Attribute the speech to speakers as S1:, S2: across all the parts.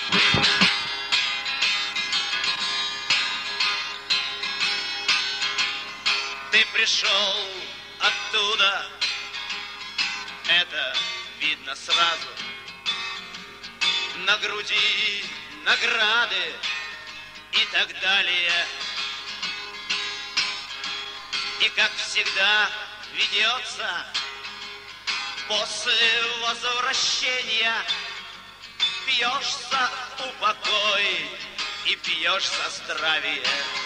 S1: Ты пришел оттуда, это видно сразу. На груди награды и так далее. И как всегда ведется после возвращения. Пьешь за упокой и пьешь за здравие.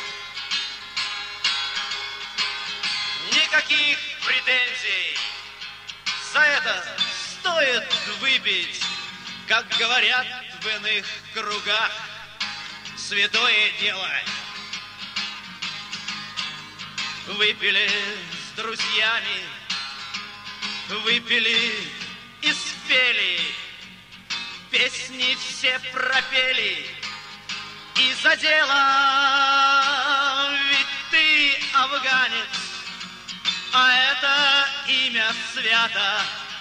S1: Никаких претензий, за это стоит выпить, как говорят в иных кругах, святое дело. Выпили с друзьями, выпили и спели, песни все пропели, и за дело, ведь ты афганец, а это имя свято,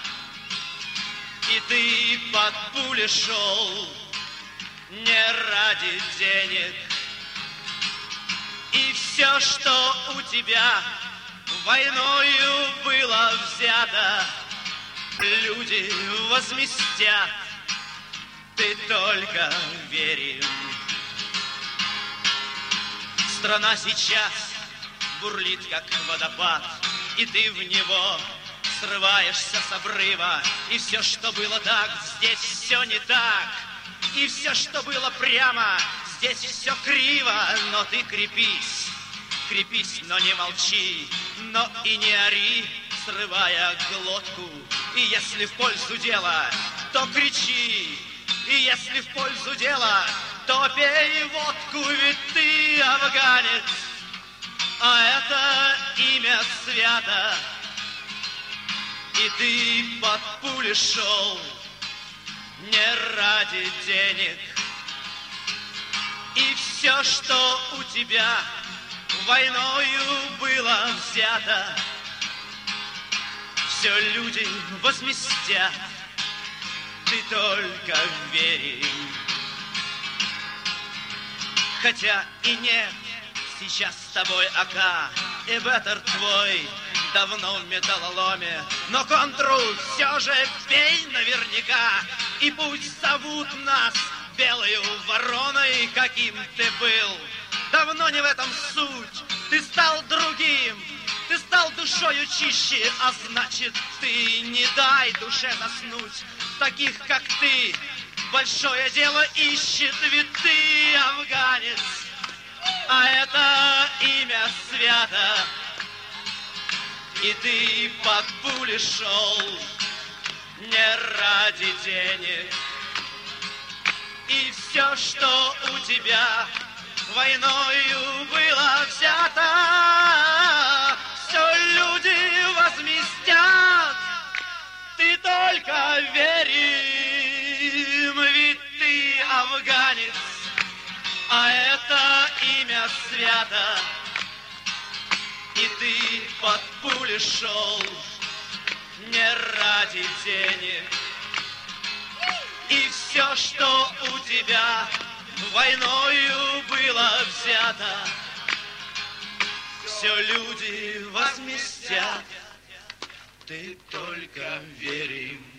S1: и ты под пули шел не ради денег. И все, что у тебя войною было взято, люди возместят, ты только верь им. Страна сейчас бурлит, как водопад, и ты в него срываешься с обрыва. И все, что было так, здесь все не так. И все, что было прямо, здесь все криво. Но ты крепись, крепись, но не молчи, но и не ори, срывая глотку. И если в пользу дела, то кричи. И если в пользу дела, то пей водку, ведь ты афганец, а это имя свято. И ты под пули шел не ради денег. И все, что у тебя войною было взято, все люди возместят, ты только верь им. Хотя и нет сейчас с тобой АК, и беттер твой давно в металлоломе, но контру все же бей наверняка, и пусть зовут нас белою вороной, каким ты был. Давно не в этом суть, ты стал другим, ты стал душою чище, а значит, ты не дай душе заснуть. Таких, как ты, большое дело ищет, ведь ты афганец, а это имя свято. И ты под пули шел не ради денег. И все, что у тебя войною было взято, все люди возместят, ты только верь им, ведь ты афганец, а это имя свято. И ты под пули шел не ради денег. И все, что у тебя войною было взято, все люди возместят, ты только верь им.